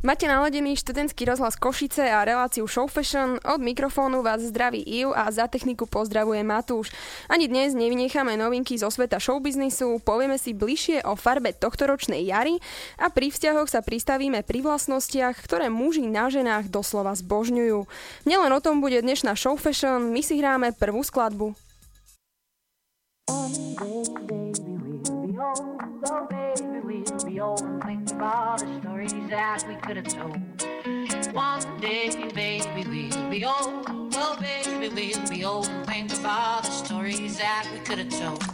Máte naladený študentský rozhlas Košice a reláciu Show Fashion. Od mikrofónu vás zdraví Iv a za techniku pozdravuje Matúš. Ani dnes nevynecháme novinky zo sveta showbiznisu, povieme si bližšie o farbe tohtoročnej jary a pri vzťahoch sa pristavíme pri vlastnostiach, ktoré muži na ženách doslova zbožňujú. Nielen o tom bude dnešná Show Fashion, my si hráme prvú skladbu. Oh baby, we'll be old and think of all the stories that we could have told. One day, baby, we'll be old. Oh baby, we'll be old and think of all the stories that we could have told.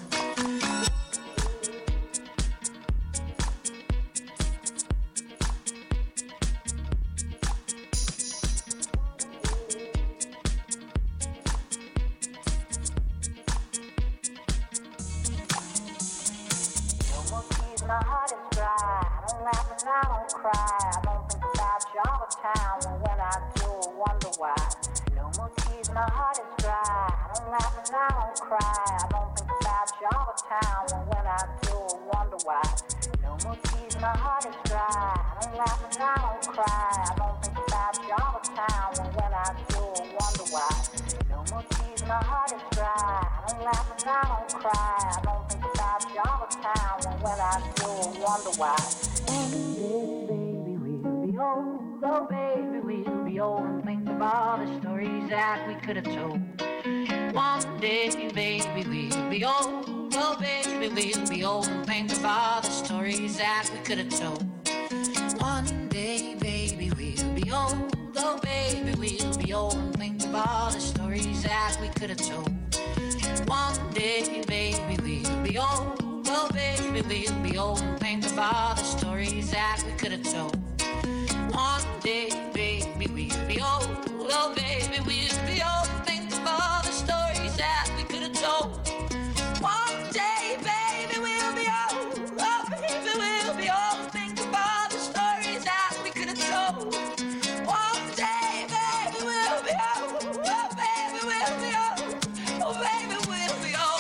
My heart is dry, I don't laugh and I don't cry. I don't think about you all the time, and when I do, I wonder why. No more tears, my heart is dry, I don't laugh and I don't cry. I don't think about you all the time, and when I do, I wonder why. No more tears, my heart is dry, I don't laugh and I don't cry. I don't think about you all the time, and when I do, I wonder why. No more tears, my heart is dry, I don't laugh and I don't cry. I don't think about you all the time, and when I do, I wonder why. Baby, we'll be old. Oh, baby, we'll be old and think of all the stories that we could have told. One day, baby, we'll be old. Oh, baby, we'll be old and think of all the stories that we could have told. One day, baby, we'll be old. Oh, baby, we'll be old and think of all the stories that we could have told. One day, baby, we'll be old. Oh, baby, we'll be old and think of all the stories that we could have told. One day, baby, we'll be old. Oh, baby, we'll be old and think of all the stories that we could have told. One day, baby, we'll be old. Oh, baby, we'll be old and think of all the stories that we could have told. One day, baby, we'll be old. Oh, baby, we'll be old. Oh, baby, we'll be old.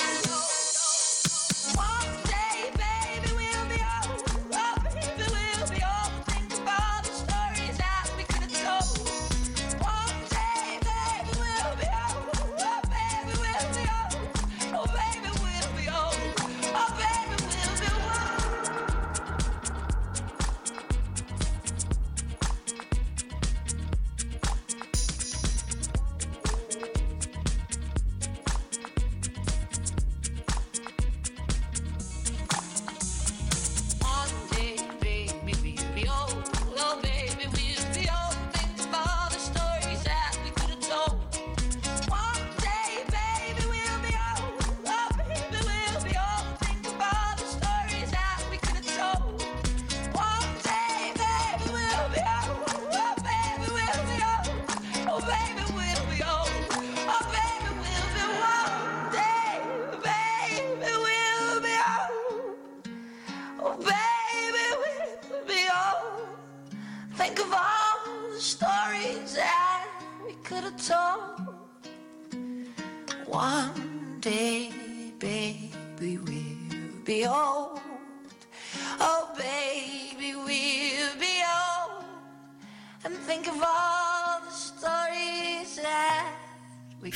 One day, baby, we'll be old. Oh, baby, we'll be old. And think of all the stories that we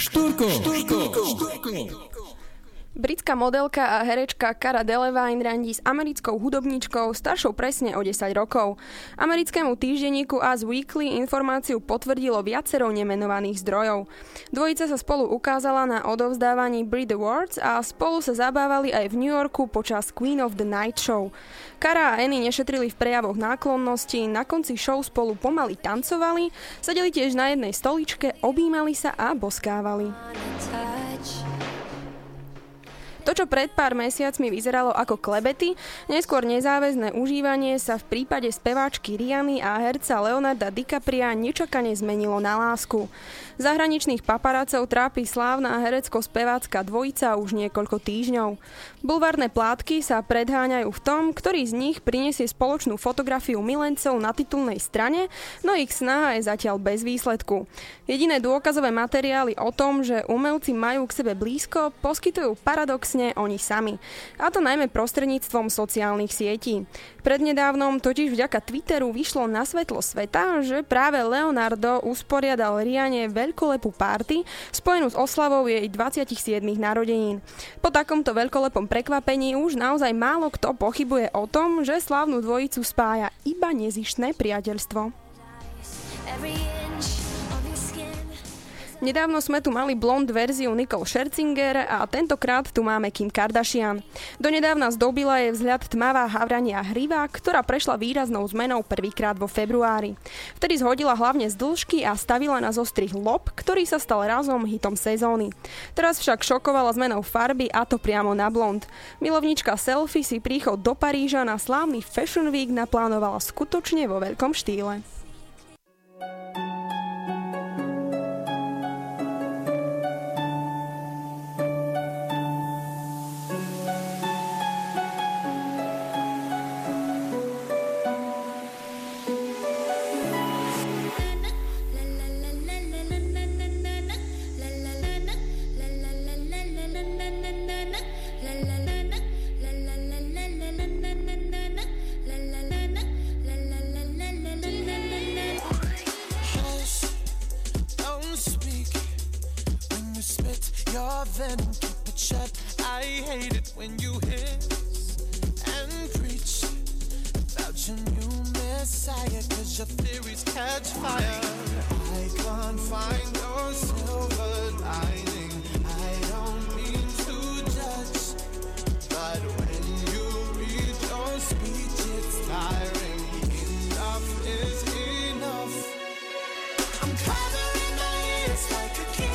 Britská modelka a herečka Cara Delevingne randí s americkou hudobníčkou staršou presne o 10 rokov. Americkému týždenníku Us Weekly informáciu potvrdilo viacero nemenovaných zdrojov. Dvojica sa spolu ukázala na odovzdávaní Brit Awards a spolu sa zabávali aj v New Yorku počas Queen of the Night Show. Cara a Annie nešetrili v prejavoch náklonnosti, na konci show spolu pomaly tancovali, sedeli tiež na jednej stoličke, objímali sa a boskávali. To, čo pred pár mesiacmi vyzeralo ako klebety, neskôr nezáväzné užívanie sa v prípade speváčky Rihanny a herca Leonarda DiCapria nečakane zmenilo na lásku. Zahraničných paparácov trápi slávna herecko-spevácka dvojica už niekoľko týždňov. Bulvárne plátky sa predháňajú v tom, ktorý z nich prinesie spoločnú fotografiu milencov na titulnej strane, no ich snaha je zatiaľ bez výsledku. Jediné dôkazové materiály o tom, že umelci majú k sebe blízko, poskytujú paradoxne úplne oni sami. A to najmä prostredníctvom sociálnych sietí. Prednedávnom totiž vďaka Twitteru vyšlo na svetlo sveta, že práve Leonardo usporiadal Riane veľkolepú party spojenú s oslavou jej 27 narodenín. Po takomto veľkolepom prekvapení už naozaj málo kto pochybuje o tom, že slávnu dvojicu spája iba nezištné priateľstvo. Nedávno sme tu mali blond verziu Nicole Scherzinger a tentokrát tu máme Kim Kardashian. Donedávna zdobila jej vzhľad tmavá havrania hriva, ktorá prešla výraznou zmenou prvýkrát vo februári. Vtedy zhodila hlavne z dĺžky a stavila na zostrih lob, ktorý sa stal razom hitom sezóny. Teraz však šokovala zmenou farby, a to priamo na blond. Milovnička selfie si príchod do Paríža na slávny Fashion Week naplánovala skutočne vo veľkom štýle. Then keep it shut. I hate it when you hiss and preach about your new messiah, 'cause your theories catch fire. I can't find your silver lining. I don't mean to judge, but when you read your speech, it's tiring. Enough is enough. I'm covering my ears like a kid.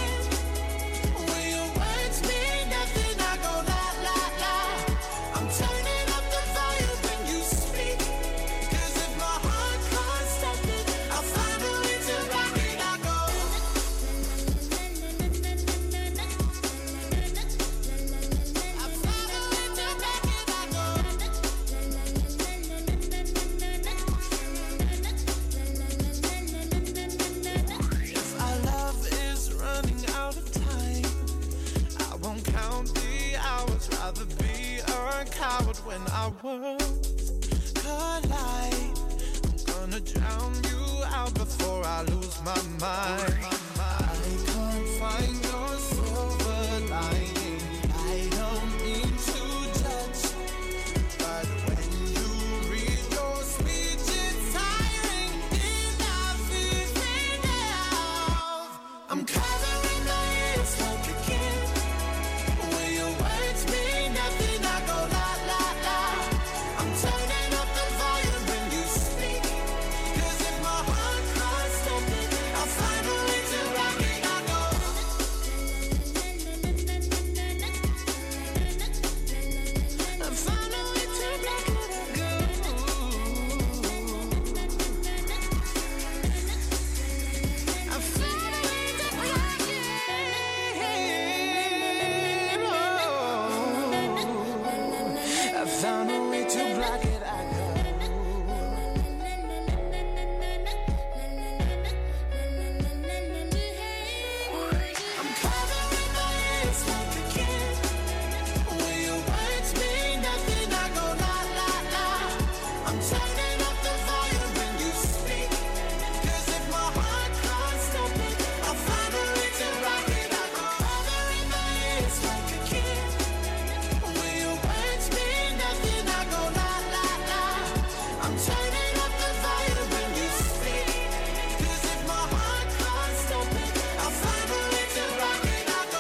When our worlds collide, I'm gonna drown you out before I lose my mind. I can't find your silver lining. I don't mean to judge, but when you read your speech, it's tiring. Enough is enough. I'm covering my ears like a kid. When your words mean nothing, I go la. Turning up the volume when you speak, 'cause if my heart can't stop it, I'll find a way to rock it. I go. I'll find a way to rock it. I go. I'll find a way to rock it. I found a way to block it. I go. I'm covering my ears like a kid. When your words mean nothing, I go la la la. I'm turning up the volume when you speak, 'cause if my heart can't stop it, I'll find a way to rock it. I go. Covering my ears like a kid. When your words mean nothing, I go la la la. I'm turning up the volume when you speak, 'cause if my heart can't stop it, I'll find a way to rock it. I go.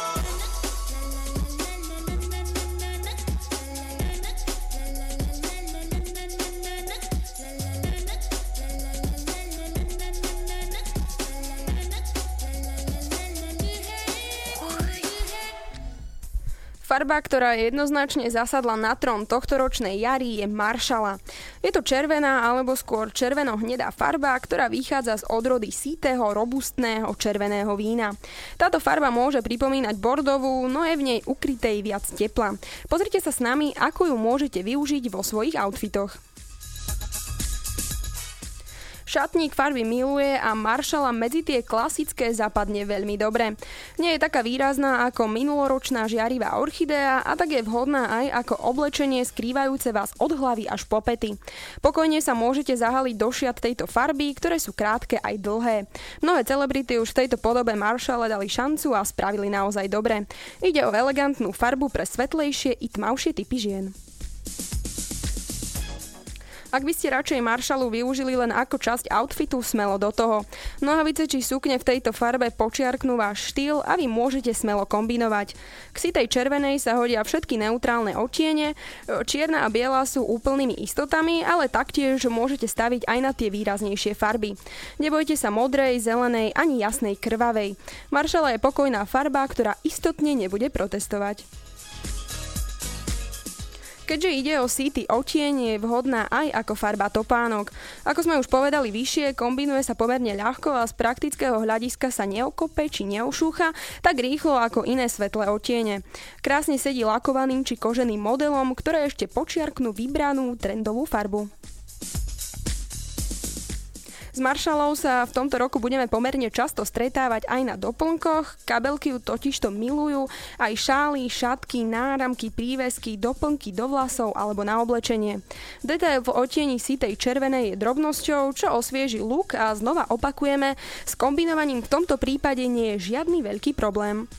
Farba, ktorá jednoznačne zasadla na trón tohtoročnej jary, je Marshala. Je to červená alebo skôr červeno-hnedá farba, ktorá vychádza z odrody sítého, robustného červeného vína. Táto farba môže pripomínať bordovú, no je v nej ukrytej viac tepla. Pozrite sa s nami, ako ju môžete využiť vo svojich outfitoch. Šatník farby miluje a Marshalla medzi tie klasické zapadne veľmi dobre. Nie je taká výrazná ako minuloročná žiarivá orchidea a tak je vhodná aj ako oblečenie skrývajúce vás od hlavy až po pety. Pokojne sa môžete zahaliť do šiat tejto farby, ktoré sú krátke aj dlhé. Mnohé celebrity už v tejto podobe Marshalle dali šancu a spravili naozaj dobre. Ide o elegantnú farbu pre svetlejšie i tmavšie typy žien. Ak by ste radšej Marshallu využili len ako časť outfitu, smelo do toho. Nohavice či sukne v tejto farbe počiarknú váš štýl a vy môžete smelo kombinovať. K sitej červenej sa hodia všetky neutrálne odtiene, čierna a biela sú úplnými istotami, ale taktiež môžete staviť aj na tie výraznejšie farby. Nebojte sa modrej, zelenej ani jasnej krvavej. Marshalla je pokojná farba, ktorá istotne nebude protestovať. Keďže ide o sítý odtieň, je vhodná aj ako farba topánok. Ako sme už povedali vyššie, kombinuje sa pomerne ľahko a z praktického hľadiska sa neokope či neošúcha tak rýchlo ako iné svetlé odtiene. Krásne sedí lakovaným či koženým modelom, ktoré ešte počiarknú vybranú trendovú farbu. S Marshallou sa v tomto roku budeme pomerne často stretávať aj na doplnkoch, kabelky ju totižto milujú, aj šály, šatky, náramky, prívesky, doplnky do vlasov alebo na oblečenie. Detail v odtieni sitej červenej je drobnosťou, čo osvieži look a znova opakujeme, s kombinovaním v tomto prípade nie je žiadny veľký problém.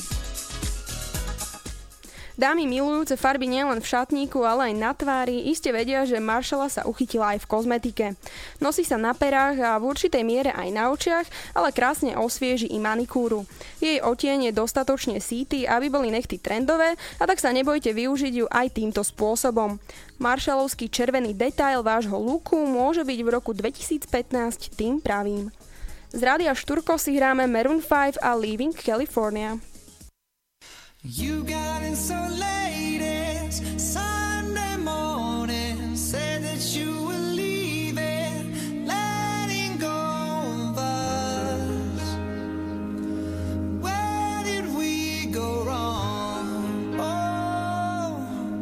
Dámy milujúce farby nielen v šatníku, ale aj na tvári iste vedia, že Marshalla sa uchytila aj v kozmetike. Nosí sa na perách a v určitej miere aj na očiach, ale krásne osvieži i manikúru. Jej odtieň je dostatočne sítý, aby boli nechty trendové, a tak sa nebojte využiť ju aj týmto spôsobom. Marshallovský červený detail vášho looku môže byť v roku 2015 tým pravým. Z Rádia Štúrko si hráme Maroon 5 a Leaving California. You got in so late, it's Sunday morning. Said that you were leaving, letting go of us. Where did we go wrong? Oh,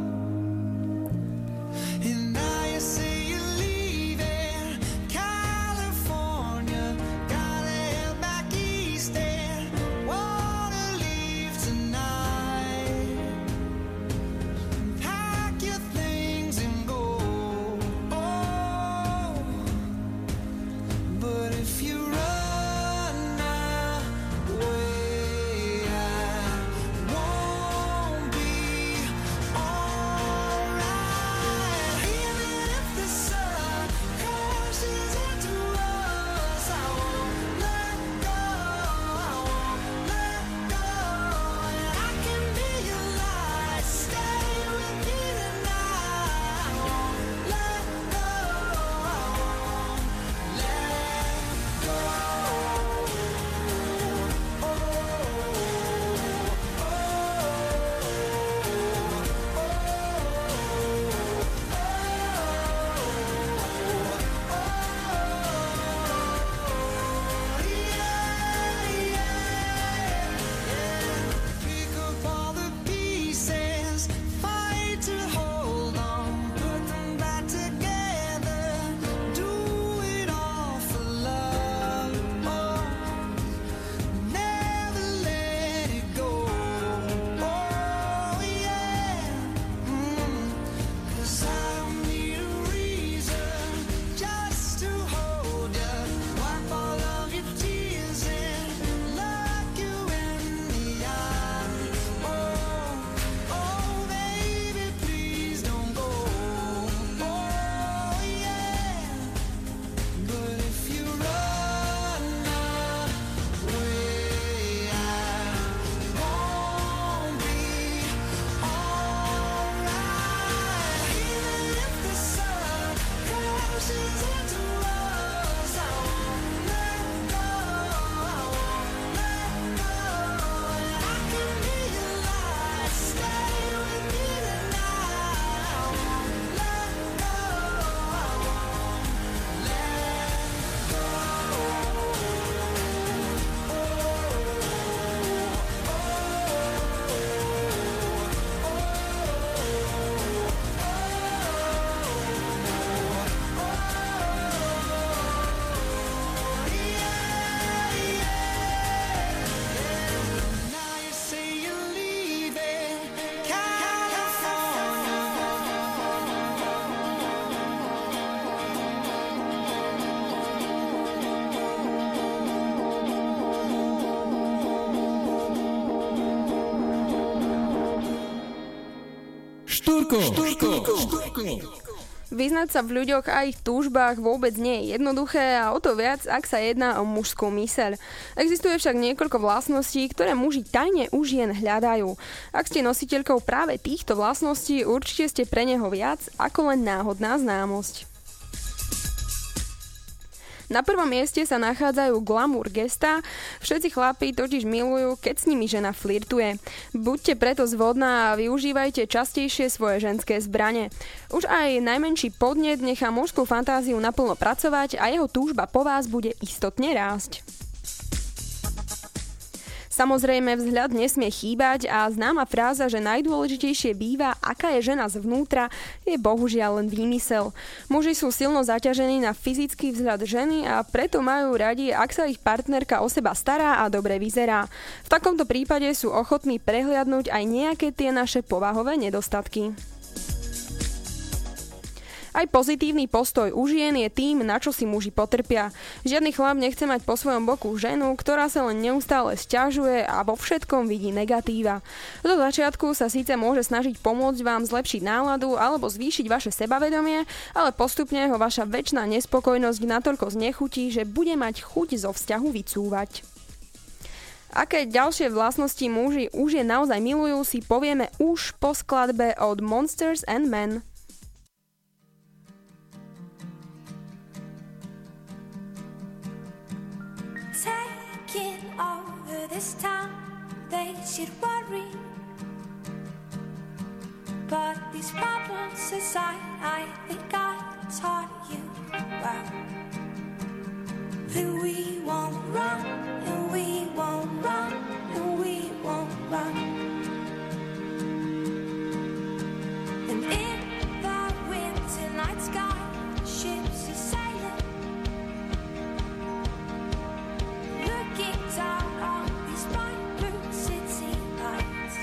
and now you say you're leaving California. Gotta head back east and wanna leave tonight. Pack Vyznať sa v ľuďoch a ich túžbách vôbec nie je jednoduché a o to viac, ak sa jedná o mužskú myseľ. Existuje však niekoľko vlastností, ktoré muži tajne u žien hľadajú. Ak ste nositeľkou práve týchto vlastností, určite ste pre neho viac ako len náhodná známosť. Na prvom mieste sa nachádzajú glamour gestá. Všetci chlapi totiž milujú, keď s nimi žena flirtuje. Buďte preto zvodná a využívajte častejšie svoje ženské zbrane. Už aj najmenší podnet nechá mužskú fantáziu naplno pracovať a jeho túžba po vás bude istotne rásť. Samozrejme, vzhľad nesmie chýbať a známa fráza, že najdôležitejšie býva, aká je žena zvnútra, je bohužiaľ len výmysel. Muži sú silno zaťažení na fyzický vzhľad ženy a preto majú radi, ak sa ich partnerka o seba stará a dobre vyzerá. V takomto prípade sú ochotní prehliadnúť aj nejaké tie naše povahové nedostatky. Aj pozitívny postoj u žien je tým, na čo si muži potrpia. Žiadny chlap nechce mať po svojom boku ženu, ktorá sa len neustále sťažuje a vo všetkom vidí negatíva. Do začiatku sa síce môže snažiť pomôcť vám zlepšiť náladu alebo zvýšiť vaše sebavedomie, ale postupne ho vaša večná nespokojnosť natoľko znechutí, že bude mať chuť zo vzťahu vycúvať. Aké ďalšie vlastnosti muži už je naozaj milujú, si povieme už po skladbe od Monsters and Men. Taking over this town, they should worry. But these problems aside, I think I taught you well that we won't run, and we won't run, and we won't run. And in the winter night sky, ships are sailing, looking down on these bright blue city lights.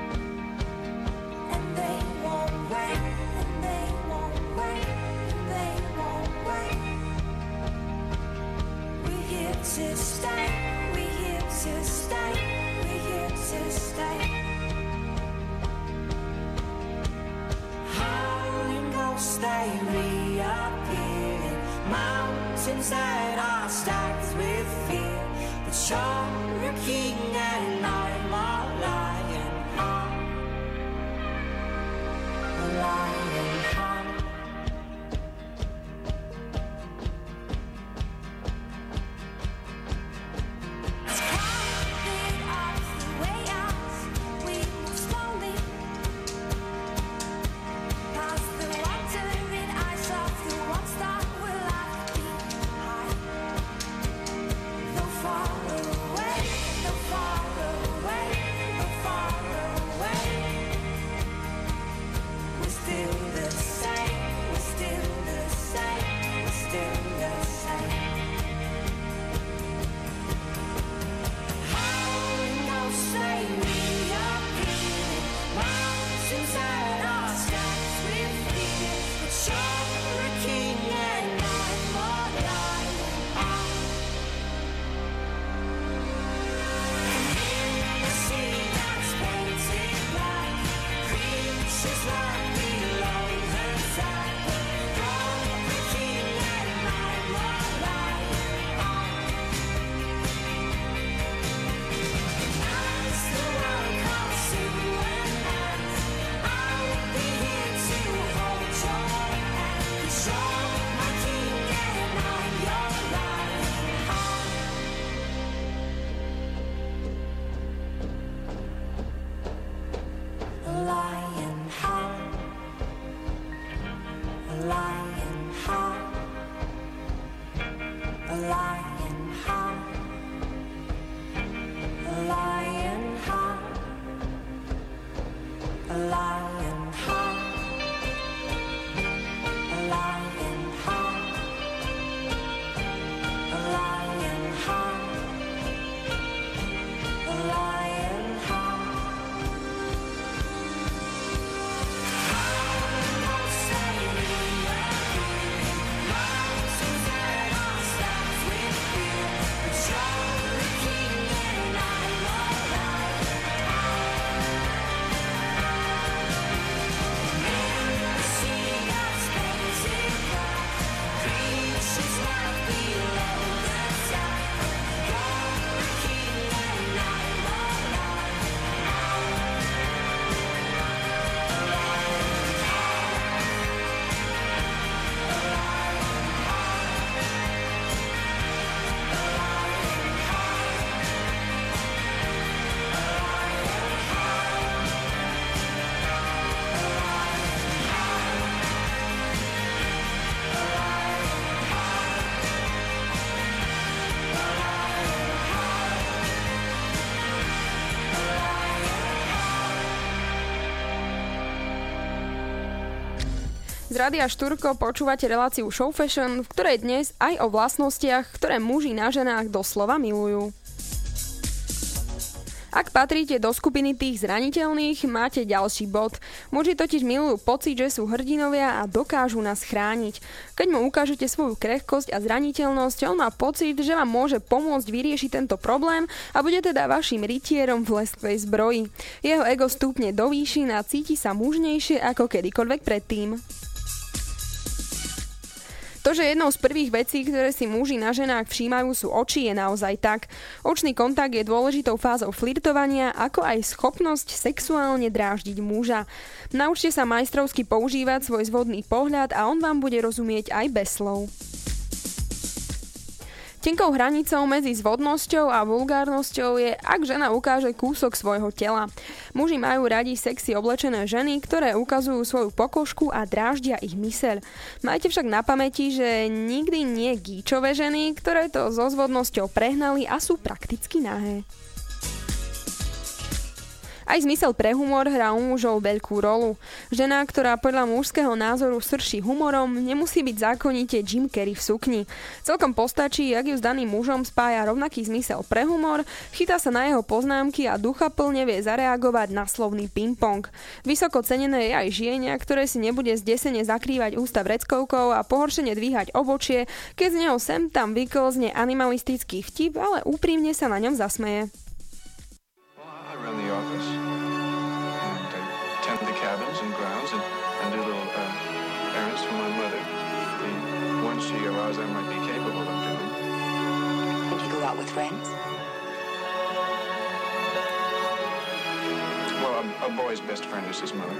And they won't wait, and they won't wait, and they won't wait. We're here to stay, we're here to stay, we're here to stay. Howling ghosts, they reappear in mountains that are stacked with fear. But you're a king and I'm a lion heart, a lion heart. Carving off the way out, we move slowly past the wandering eyes of the ones that will left behind. Though far away, though far away. Z Rádia Štúrko počúvate reláciu Show Fashion, v ktorej dnes aj o vlastnostiach, ktoré muži na ženách doslova milujú. Ak patríte do skupiny tých zraniteľných, máte ďalší bod. Muži totiž milujú pocit, že sú hrdinovia a dokážu nás chrániť. Keď mu ukážete svoju krehkosť a zraniteľnosť, on má pocit, že vám môže pomôcť vyriešiť tento problém a bude teda vašim rytierom v lesklej zbroji. Jeho ego stúpne do výšin a cíti sa mužnejšie ako kedykoľvek predtým. To, že jednou z prvých vecí, ktoré si muži na ženách všímajú, sú oči, je naozaj tak. Očný kontakt je dôležitou fázou flirtovania, ako aj schopnosť sexuálne dráždiť muža. Naučte sa majstrovsky používať svoj zvodný pohľad a on vám bude rozumieť aj bez slov. Tenkou hranicou medzi zvodnosťou a vulgárnosťou je, ak žena ukáže kúsok svojho tela. Muži majú radi sexy oblečené ženy, ktoré ukazujú svoju pokožku a dráždia ich myseľ. Majte však na pamäti, že nikdy nie gíčové ženy, ktoré to so zvodnosťou prehnali a sú prakticky nahé. Aj zmysel pre humor hrá u mužov veľkú rolu. Žena, ktorá podľa mužského názoru srší humorom, nemusí byť zákonite Jim Carrey v sukni. Celkom postačí, ak ju s daným mužom spája rovnaký zmysel pre humor, chytá sa na jeho poznámky a duchaplne vie zareagovať na slovný ping-pong. Vysoko cenené je aj žienia, ktoré si nebude zdesene zakrývať ústa vreckovkou a pohoršene dvíhať obočie, keď z neho sem tam vyklzne animalistický vtip, ale úprimne sa na ňom zasmeje. Around the office and tend the cabins and grounds and do little errands for my mother. The ones she allows I might be capable of doing. And you go out with friends? Well, a boy's best friend is his mother.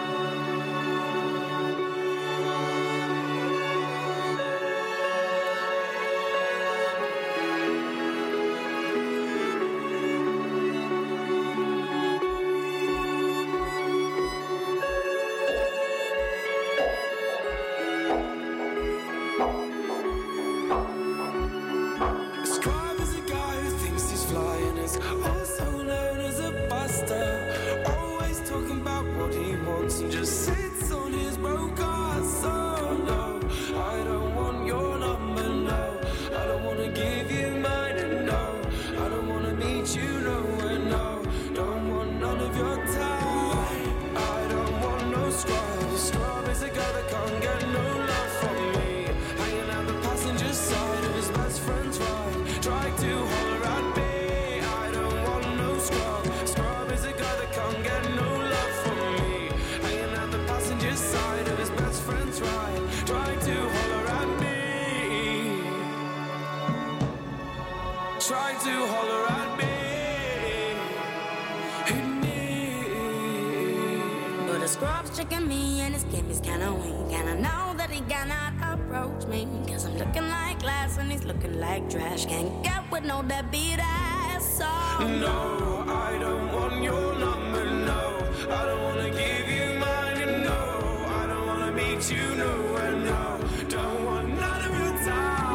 Checking me and his game is kinda weak, and I know that he cannot approach me, cause I'm looking like glass and he's looking like trash. Can't get with no deadbeat ass, so no, I don't want your number, no, I don't wanna give you mine, and no, I don't wanna meet you nowhere, no, don't want none of your time.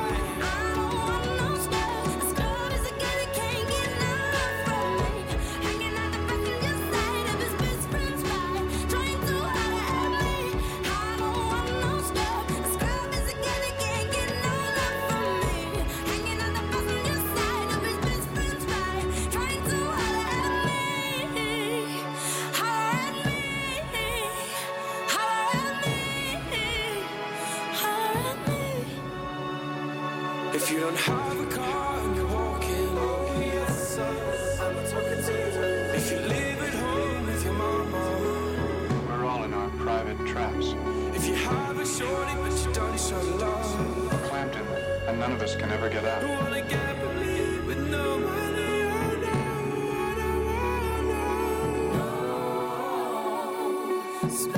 If you don't have a car and you're walking, yes, I'm not talking to you. If you live at home with your mama, We're all in our private traps, if you have a shorty but you don't show love, clamped in, and none of us can ever get out. I wanna get believe with no money, oh no, I don't wanna know.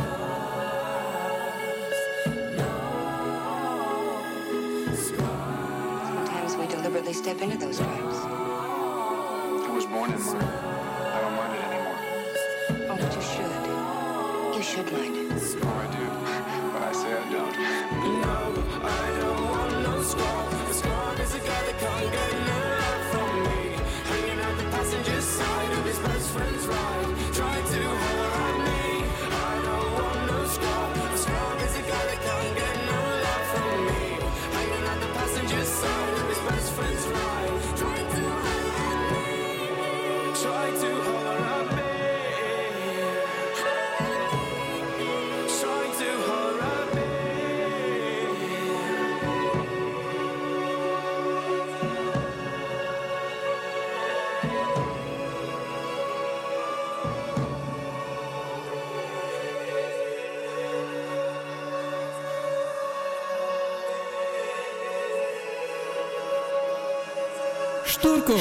Deliberately step into those traps. I was born in mine. I don't mind it anymore. Oh, but you should. You should mind it. Oh, I do. But I say I don't. No, I don't want no scrub. A scrub is a guy that can't get no love from me. Hanging out the passenger side of his best friend's ride. Try to holler at me. I don't want no scrub. A scrub Štúrko.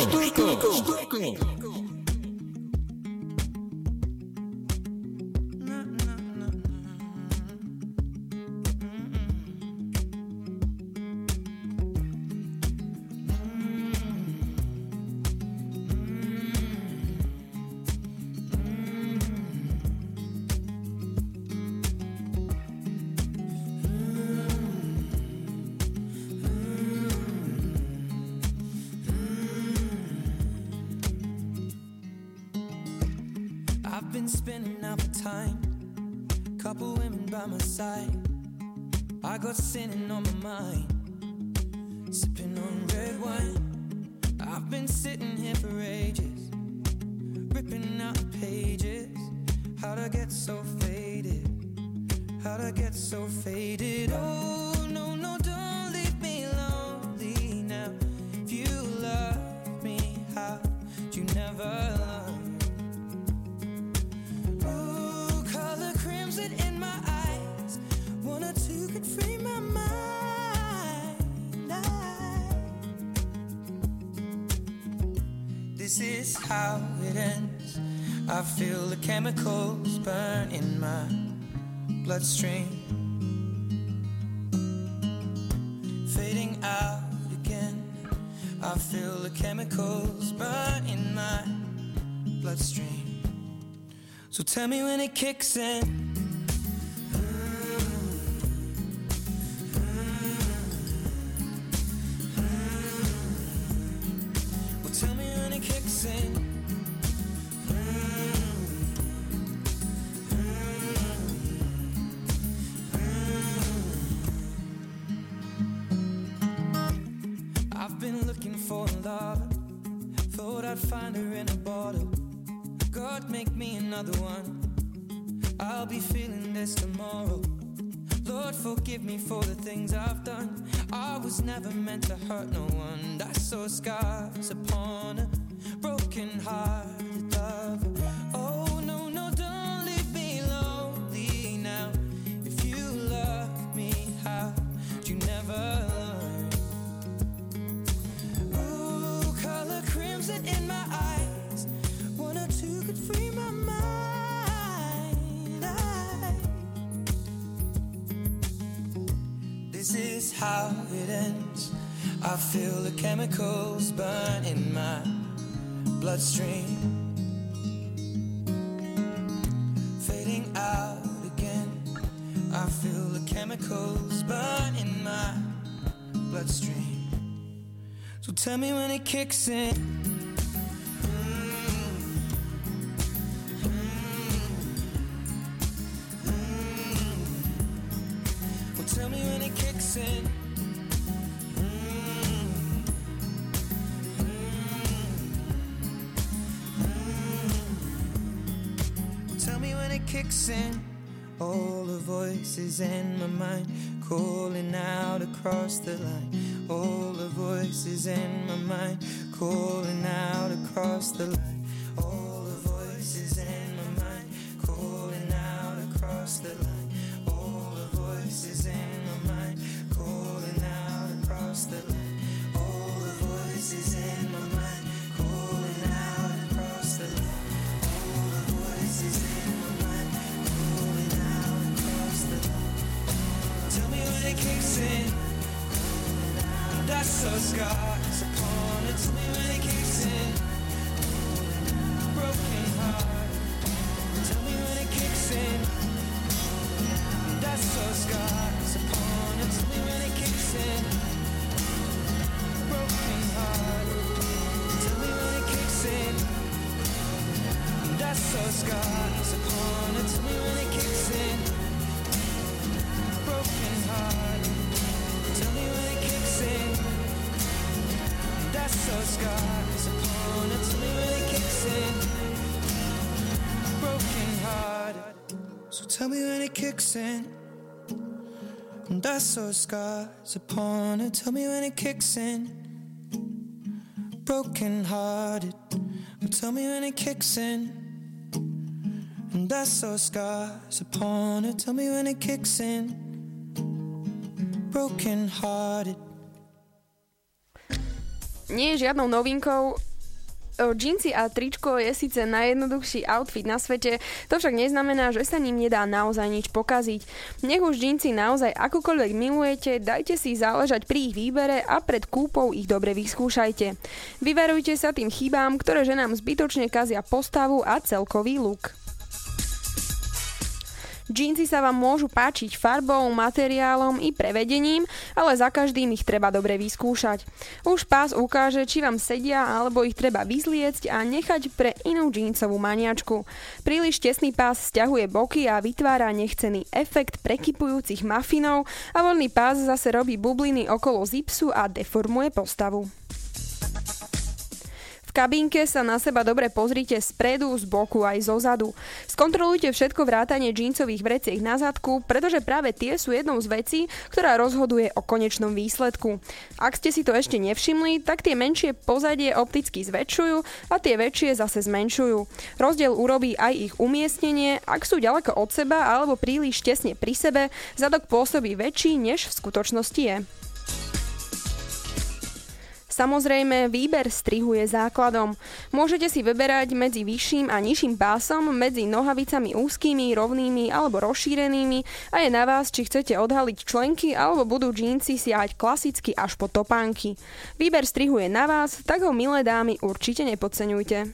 I've been spinning out for time, couple women by my side. I got sinning on my mind, sipping on red wine. I've been sitting here for ages, ripping out the pages. How'd I get so faded? How'd I get so faded? Oh, no, no, don't leave me lonely now. If you love me, how'd you never love? Oh, color crimson in my eyes, one or two could free my mind. This is how it ends. I feel the chemicals burn in my bloodstream, fading out again. I feel the chemicals burn in my bloodstream. So tell me when it kicks in. Well, tell me when it kicks in. I've been looking for love, thought I'd find her in a bottle. God, make me another one, I'll be feeling this tomorrow. Lord, forgive me for the things I've done. I was never meant to hurt no one. I saw scars upon a broken-hearted lover. Oh, no, no, don't leave me lonely now. If you love me, how'd you never learn? Ooh, color crimson in my eyes, one or two could free my mind. This is how it ends. I feel the chemicals burn in my bloodstream, fading out again. I feel the chemicals burn in my bloodstream. So tell me when it kicks in. Tell me when it kicks in. Tell me when it kicks in. All the voices in my mind calling out across the line. All the voices in my mind calling out across the line. All the voices in my mind calling out across the line. All the voices in my mind calling out across the line. All the voices in my mind calling out across the line. All the voices in my mind calling out across the line. Tell me when it kicks in. That's so scars upon it. Tell me when it kicks in. Broken heart. Tell me when it kicks in. That's so scars upon it. Tell me when it kicks in. Broken heart. Tell me when it kicks in. That's so scars upon it. Tell me when it kicks in. Broken heart. Tell me when it kicks in. That's so scars upon it. Tell me when it kicks in. Broken heart. So tell me when it kicks in. And that's so scars upon it. Tell me when it kicks in. Broken hearted. Tell me when it kicks in. And that's so scars upon it. Tell me when it kicks in. Broken hearted. nie je žiadnou novinkou. Džínsy a tričko je síce najjednoduchší outfit na svete, to však neznamená, že sa ním nedá naozaj nič pokaziť. Nech už džínsy naozaj akokoľvek milujete, dajte si záležať pri ich výbere a pred kúpou ich dobre vyskúšajte. Vyvarujte sa tým chybám, ktoré ženám zbytočne kazia postavu a celkový look. Džínsy sa vám môžu páčiť farbou, materiálom i prevedením, ale za každým ich treba dobre vyskúšať. Už pás ukáže, či vám sedia, alebo ich treba vyzliecť a nechať pre inú džínsovú maniačku. Príliš tesný pás sťahuje boky a vytvára nechcený efekt prekypujúcich mafinov a voľný pás zase robí bubliny okolo zipsu a deformuje postavu. V kabínke sa na seba dobre pozrite spredu, z boku aj zo zadu. Skontrolujte všetko vrátane džínsových vreciek na zadku, pretože práve tie sú jednou z vecí, ktorá rozhoduje o konečnom výsledku. Ak ste si to ešte nevšimli, tak tie menšie pozadie opticky zväčšujú a tie väčšie zase zmenšujú. Rozdiel urobí aj ich umiestnenie, ak sú ďaleko od seba alebo príliš tesne pri sebe, zadok pôsobí väčší, než v skutočnosti je. Samozrejme, výber strihu je základom. Môžete si vyberať medzi vyšším a nižším pásom, medzi nohavicami úzkými, rovnými alebo rozšírenými a je na vás, či chcete odhaliť členky alebo budú džínsy siahať klasicky až po topánky. Výber strihu je na vás, tak ho, milé dámy, určite nepodceňujte.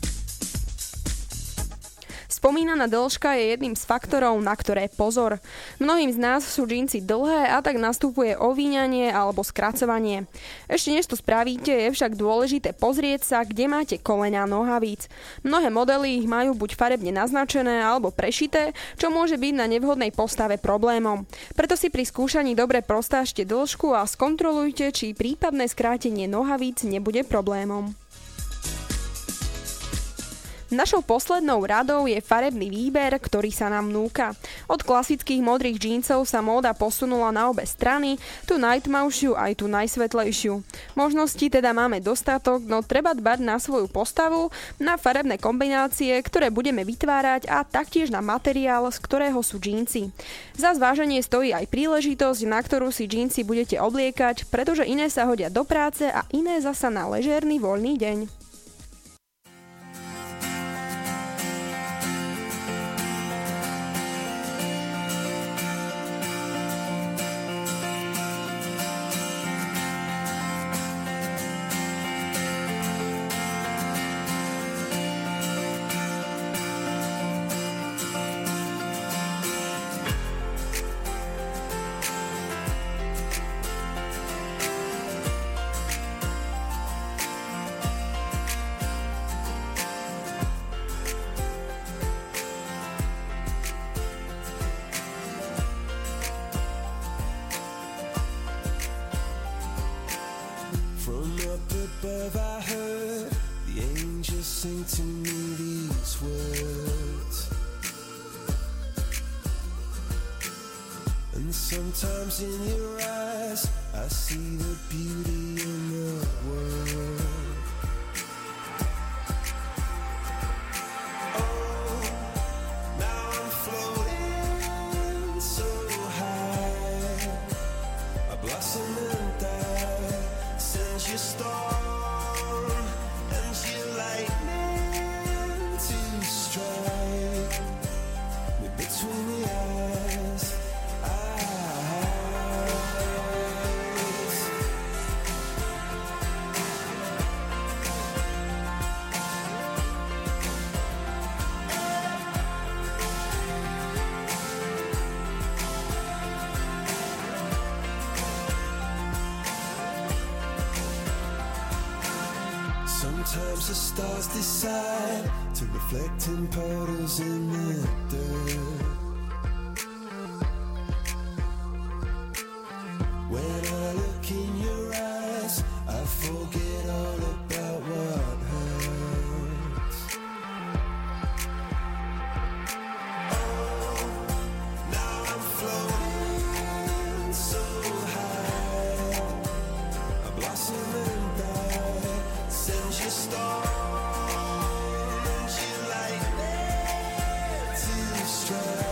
Spomínaná dĺžka je jedným z faktorov, na ktoré pozor. Mnohým z nás sú džínsy dlhé a tak nastupuje ovíňanie alebo skracovanie. Ešte než to spravíte, je však dôležité pozrieť sa, kde máte koleňa nohavíc. Mnohé modely ich majú buď farebne naznačené alebo prešité, čo môže byť na nevhodnej postave problémom. Preto si pri skúšaní dobre prostážte dĺžku a skontrolujte, či prípadné skrátenie nohavíc nebude problémom. Našou poslednou radou je farebný výber, ktorý sa nám núka. Od klasických modrých džínsov sa móda posunula na obe strany, tú najtmavšiu aj tú najsvetlejšiu. Možností teda máme dostatok, no treba dbať na svoju postavu, na farebné kombinácie, ktoré budeme vytvárať a taktiež na materiál, z ktorého sú džínsy. Za zváženie stojí aj príležitosť, na ktorú si džínsy budete obliekať, pretože iné sa hodia do práce a iné zasa na ležérny voľný deň. Above I heard the angels sing to me these words, and sometimes in your eyes I see the beauty in the world. Oh, now I'm floating so high, a blossom and die, sends your star. Sometimes the stars decide to reflect in puddles in the dirt. When I look in your eyes, I forget all about what hurts. Oh, now I'm floating so high, a blossom and die, sends your star, and you like that to strike.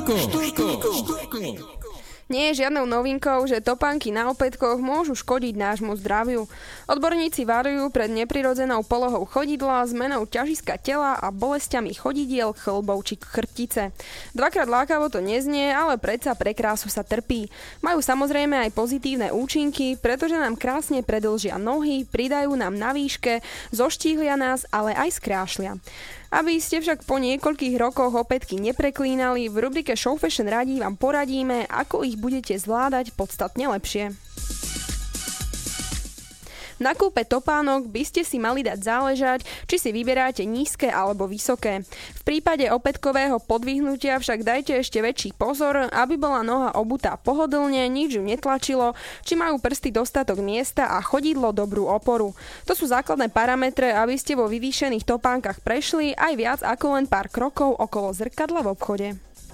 Nie je žiadnou novinkou, že topánky na opätkoch môžu škodiť nášmu zdraviu. Odborníci varujú pred neprirodzenou polohou chodidla, zmenou ťažiska tela a bolestiami chodidiel, chĺbov či chrbtice. Dvakrát lákavo to neznie, ale predsa pre krásu sa trpí. Majú samozrejme aj pozitívne účinky, pretože nám krásne predĺžia nohy, pridajú nám na výške, zoštíhlia nás, ale aj skrášlia. Aby ste však po niekoľkých rokoch opätky nepreklínali, v rubrike Show Fashion radí vám poradíme, ako ich budete zvládať podstatne lepšie. Na kúpe topánok by ste si mali dať záležať, či si vyberáte nízke alebo vysoké. V prípade opätkového podvihnutia však dajte ešte väčší pozor, aby bola noha obutá pohodlne, nič ju netlačilo, či majú prsty dostatok miesta a chodidlo dobrú oporu. To sú základné parametre, aby ste vo vyvýšených topánkach prešli aj viac ako len pár krokov okolo zrkadla v obchode.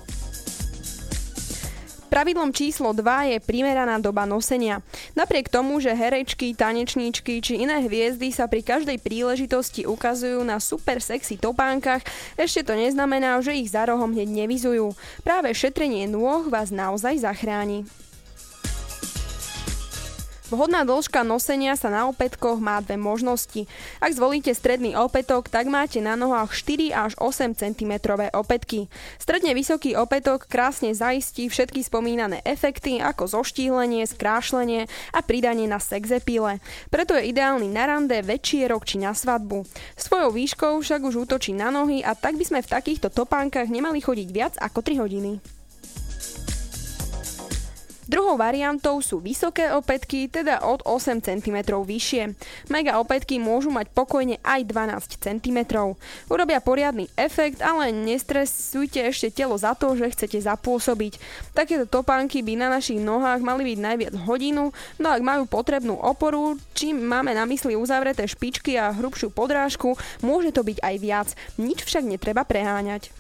Pravidlom číslo 2 je primeraná doba nosenia. Napriek tomu, že herečky, tanečníčky či iné hviezdy sa pri každej príležitosti ukazujú na super sexy topánkach, ešte to neznamená, že ich za rohom hneď nevizujú. Práve šetrenie nôh vás naozaj zachráni. Vhodná dĺžka nosenia sa na opätkoch má dve možnosti. Ak zvolíte stredný opätok, tak máte na nohách 4 až 8 cm opätky. Stredne vysoký opätok krásne zaistí všetky spomínané efekty ako zoštíhlenie, skrášlenie a pridanie na sexepile. Preto je ideálny na rande, večierok či na svadbu. Svojou výškou však už útočí na nohy a tak by sme v takýchto topánkach nemali chodiť viac ako 3 hodiny. Druhou variantou sú vysoké opätky, teda od 8 cm vyššie. Mega opätky môžu mať pokojne aj 12 cm. Urobia poriadny efekt, ale nestresujte ešte telo za to, že chcete zapôsobiť. Takéto topánky by na našich nohách mali byť najviac hodinu, no ak majú potrebnú oporu, čím máme na mysli uzavreté špičky a hrubšiu podrážku, môže to byť aj viac. Nič však netreba preháňať.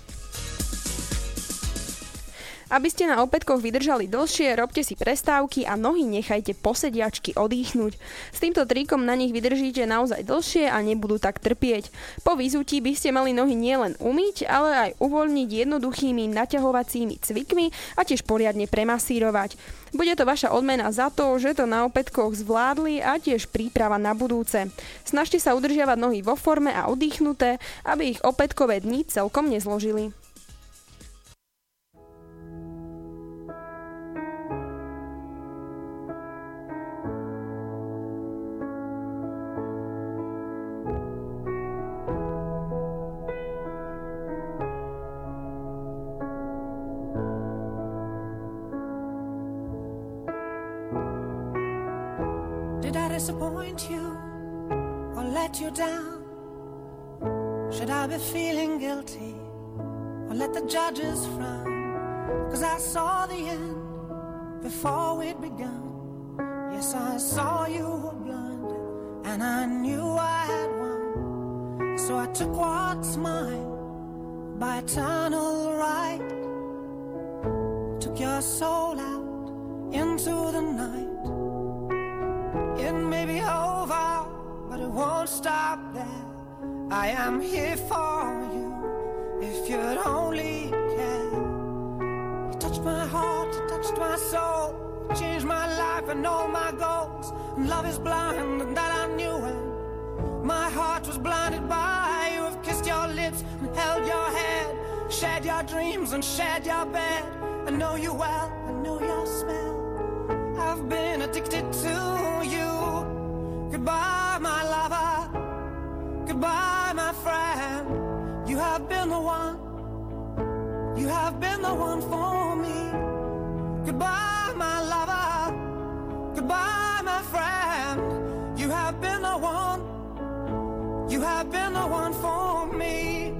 Aby ste na opätkoch vydržali dlhšie, robte si prestávky a nohy nechajte po sediačky odýchnuť. S týmto trikom na nich vydržíte naozaj dlhšie a nebudú tak trpieť. Po vyzutí by ste mali nohy nielen umyť, ale aj uvoľniť jednoduchými naťahovacími cvikmi a tiež poriadne premasírovať. Bude to vaša odmena za to, že to na opätkoch zvládli a tiež príprava na budúce. Snažte sa udržiavať nohy vo forme a oddychnuté, aby ich opätkové dni celkom nezložili. Did I disappoint you or let you down? Should I be feeling guilty or let the judges frown? 'Cause I saw the end before we'd begun. Yes, I saw you were blind and I knew I had won. So I took what's mine by eternal right. Took your soul out into the night. It may be over, but it won't stop there. I am here for you, if you'd only care. You touched my heart, you touched my soul, changed my life and all my goals. And love is blind, and that I knew when my heart was blinded by you. Have kissed your lips and held your head, shared your dreams and shared your bed. I know you well, I know your smell. I've been addicted to you. Goodbye, my lover. Goodbye, my friend. You have been the one. You have been the one for me. Goodbye, my lover. Goodbye, my friend. You have been the one. You have been the one for me.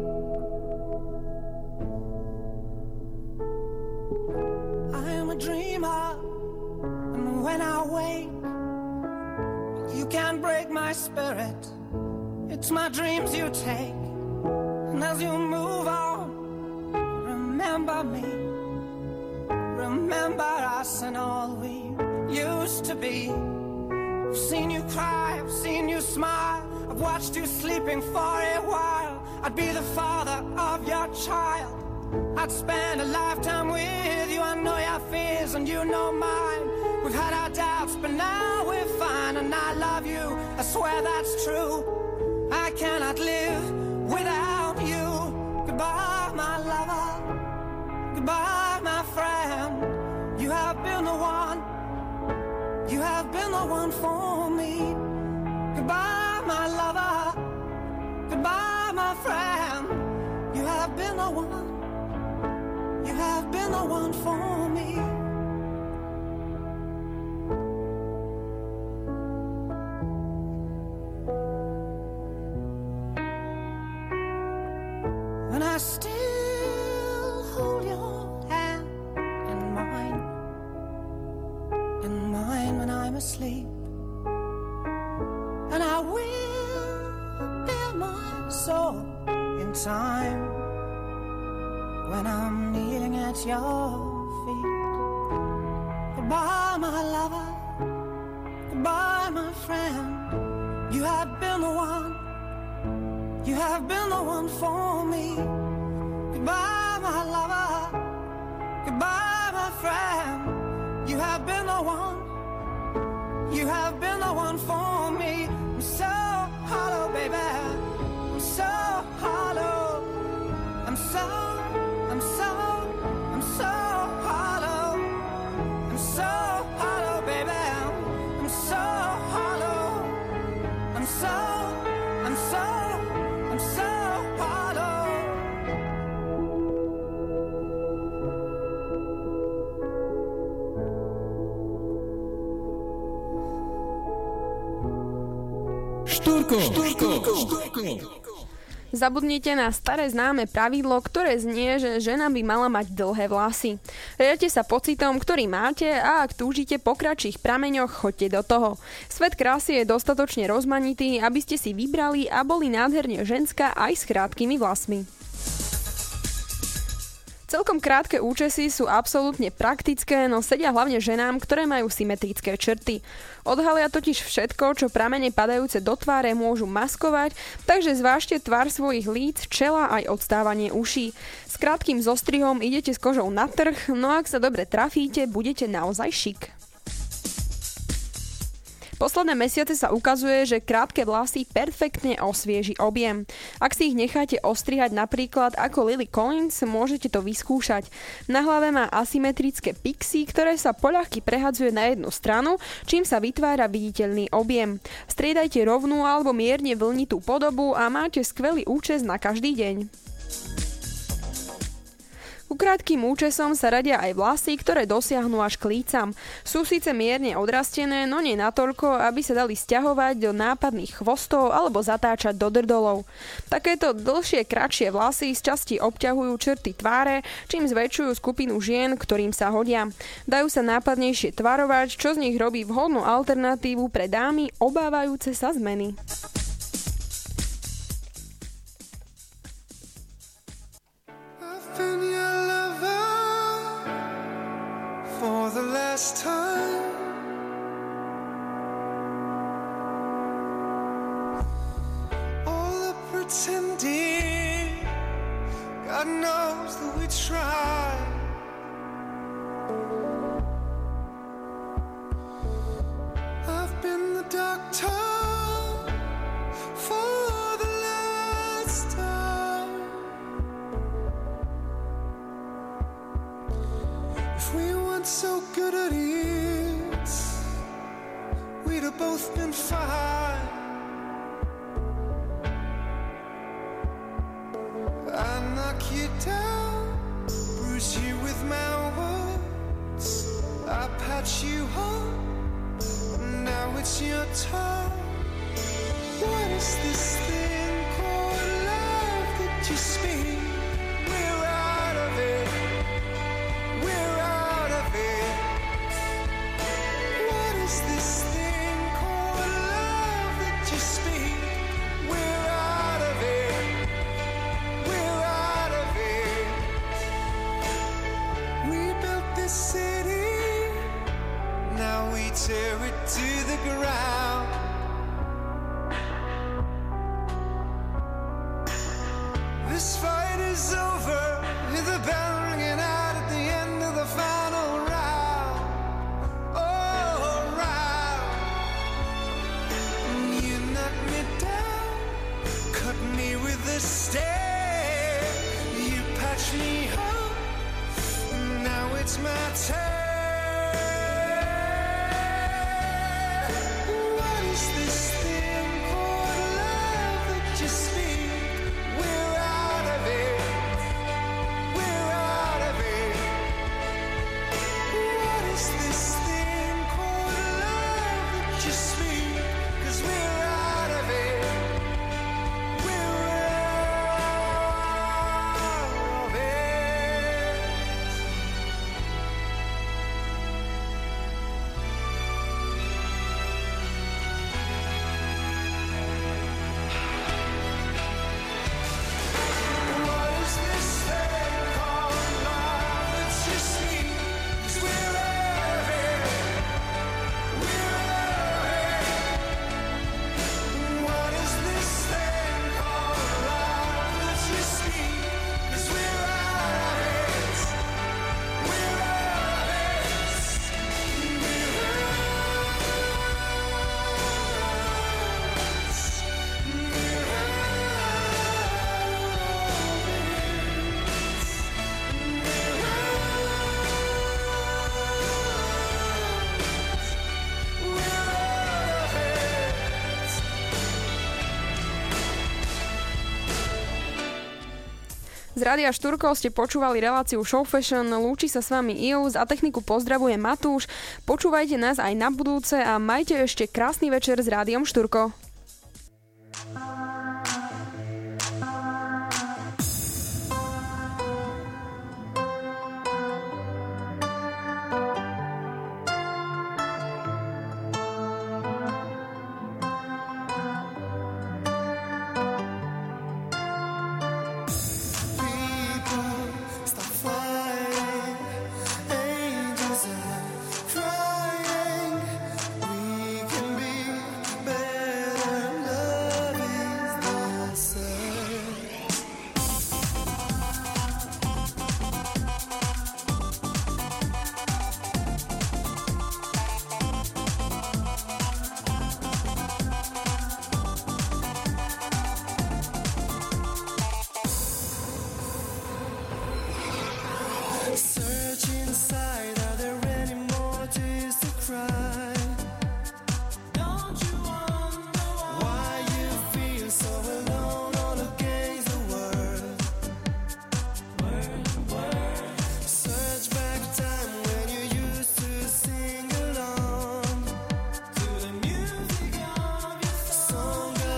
I am a dreamer, and when I wake, you can't break my spirit. It's my dreams you take. And as you move on, remember me. Remember us and all we used to be. I've seen you cry, I've seen you smile, I've watched you sleeping for a while. I'd be the father of your child. I'd spend a lifetime with you. I know your fears and you know mine. We've had our doubts, but now we're fine. And I love you, I swear that's true. I cannot live without you. Goodbye, my lover. Goodbye, my friend. You have been the one. You have been the one for me. Goodbye, my lover. Goodbye, my friend. You have been the one. You have been the one for me. And I still hold your hand in mine when I'm asleep. And I will bare my soul in time when I'm kneeling at your feet. Goodbye, my lover. Goodbye, my friend. You have been the one. You have been the one for me. Goodbye, my lover. Goodbye, my friend. You have been the one. You have been the one for me. I'm so hollow, baby. I'm so hollow. I'm so hollow. I'm so hollow, baby. I'm so hollow. I'm so hollow. Štúrko. Zabudnite na staré známe pravidlo, ktoré znie, že žena by mala mať dlhé vlasy. Riadte sa pocitom, ktorý máte a ak túžite po kratších prameňoch, choďte do toho. Svet krásy je dostatočne rozmanitý, aby ste si vybrali a boli nádherne ženská aj s krátkými vlasmi. Celkom krátke účesy sú absolútne praktické, no sedia hlavne ženám, ktoré majú symetrické črty. Odhalia totiž všetko, čo pramene padajúce do tváre môžu maskovať, takže zvážte tvár svojich líc, čela aj odstávanie uší. S krátkym zostrihom idete s kožou na trh, no ak sa dobre trafíte, budete naozaj šik. Posledné mesiace sa ukazuje, že krátke vlasy perfektne osvieži objem. Ak si ich necháte ostrihať napríklad ako Lily Collins, môžete to vyskúšať. Na hlave má asymetrické pixie, ktoré sa poľahky prehadzuje na jednu stranu, čím sa vytvára viditeľný objem. Striedajte rovnú alebo mierne vlnitú podobu a máte skvelý účes na každý deň. Ku krátkym účesom sa radia aj vlasy, ktoré dosiahnu až k lícam. Sú síce mierne odrastené, no nie natoľko, aby sa dali sťahovať do nápadných chvostov alebo zatáčať do drdolov. Takéto dlhšie, kratšie vlasy sčasti obťahujú črty tváre, čím zväčšujú skupinu žien, ktorým sa hodia. Dajú sa nápadnejšie tvarovať, čo z nich robí vhodnú alternatívu pre dámy obávajúce sa zmeny. For the last time, all the pretending, God knows that we tried. I've been the doctor for the last time. If we weren't so good at it, we'd have both been fine. I knock you down, bruise you with my words, I patch you up, now it's your turn. What is this thing called love that you speak? We're out of it. We're out of it. What is this thing called love that you speak? We're out of it. We're out of it. We built this city, now we tear it to the ground. This fight is over, the Z Rádia Štúrkov ste počúvali reláciu Show Fashion, lúči sa s vami Ius a techniku pozdravuje Matúš. Počúvajte nás aj na budúce a majte ešte krásny večer s Rádiom Štúrko.